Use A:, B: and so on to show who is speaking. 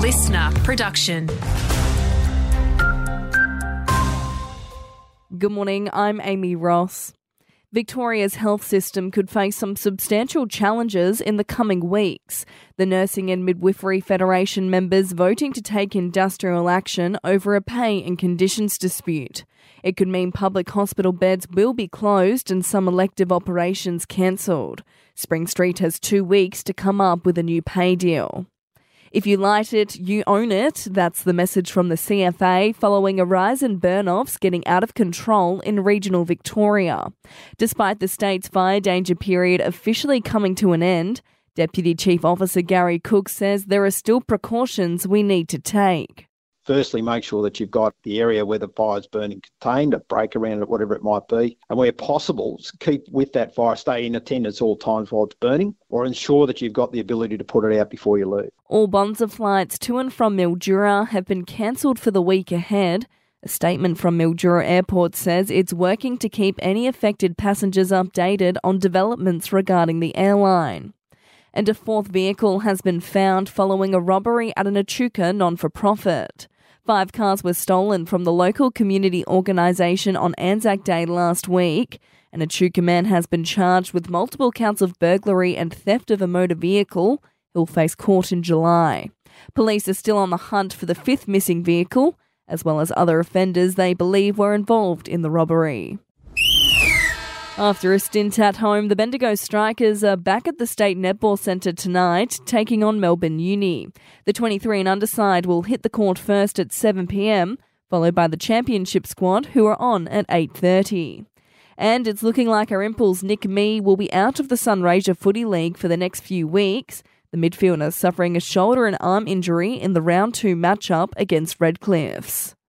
A: listener production.
B: Good morning, I'm Amy Ross. Victoria's health system could face some substantial challenges in the coming weeks. The Nursing and Midwifery Federation members voting to take industrial action over a pay and conditions dispute. It could mean public hospital beds will be closed and some elective operations cancelled. Spring Street has 2 weeks to come up with a new pay deal. If you light it, you own it. That's the message from the CFA following a rise in burn-offs getting out of control in regional Victoria. Despite the state's fire danger period officially coming to an end, Deputy Chief Officer Gary Cook says there are still precautions we need to take.
C: Firstly, make sure that you've got the area where the fire's burning contained, a break around it, whatever it might be. And where possible, keep with that fire, stay in attendance all times while it's burning, or ensure that you've got the ability to put it out before you leave. All
B: Bonza flights to and from Mildura have been cancelled for the week ahead. A statement from Mildura Airport says it's working to keep any affected passengers updated on developments regarding the airline. And a fourth vehicle has been found following a robbery at an Echuca non-for-profit. 5 cars were stolen from the local community organisation on Anzac Day last week. An Echuca man has been charged with multiple counts of burglary and theft of a motor vehicle. He'll face court in July. Police are still on the hunt for the 5th missing vehicle, as well as other offenders they believe were involved in the robbery. After a stint at home, the Bendigo Strikers are back at the State Netball Centre tonight, taking on Melbourne Uni. The 23 and under side will hit the court first at 7 p.m, followed by the championship squad, who are on at 8:30. And it's looking like our Impulse Nick Mee will be out of the Sunraysia Footy League for the next few weeks. The midfielder suffering a shoulder and arm injury in the round 2 matchup against Redcliffs.